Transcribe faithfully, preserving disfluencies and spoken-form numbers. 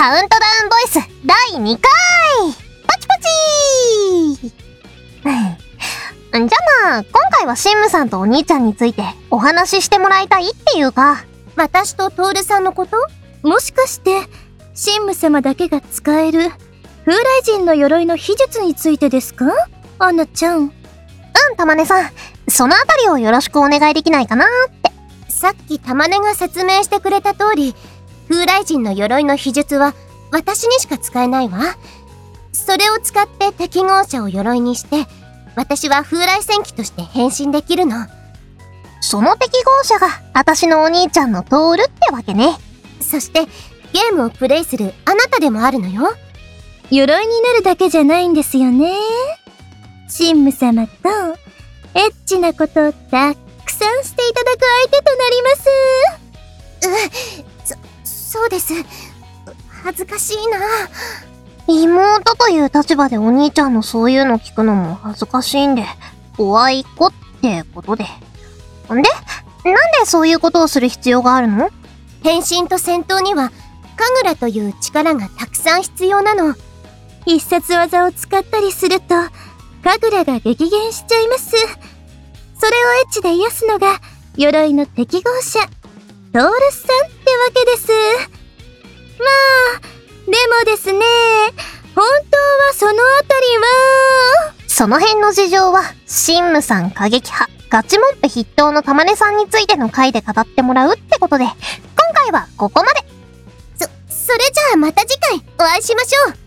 カウントダウンボイスだいにかいパチパチーじゃあまあ、今回はシンムさんとお兄ちゃんについてお話ししてもらいたいっていうか。 私とトールさんのこと？もしかして、シンム様だけが使える風来人の鎧の秘術についてですか？アンナちゃん。 うん、玉音さん。そのあたりをよろしくお願いできないかなって。 さっき玉音が説明してくれた通り、風来人の鎧の秘術は私にしか使えないわ。それを使って適合者を鎧にして、私は風来戦記として変身できるの。 その適合者が私のお兄ちゃんのトールってわけね。 そしてゲームをプレイするあなたでもあるのよ。鎧になるだけじゃないんですよね。シンム様とエッチなことをたくさんしていただく相手となります。う、そ、そうです。恥ずかしいな。 妹という立場でお兄ちゃんのそういうの聞くのも恥ずかしいんで、怖い子ってことで。んで、なんでそういうことをする必要があるの？ 変身と戦闘には、神楽という力がたくさん必要なの。必殺技を使ったりすると、神楽が激減しちゃいます。それをエッチで癒すのが、鎧の適合者、トールさんってわけです。まあ、でもですね、本当はそのあたりは、 その辺の事情は、シンムさん過激派、ガチモンペ筆頭の玉音さんについての回で語ってもらうってことで、今回はここまで。 そ、それじゃあまた次回お会いしましょう。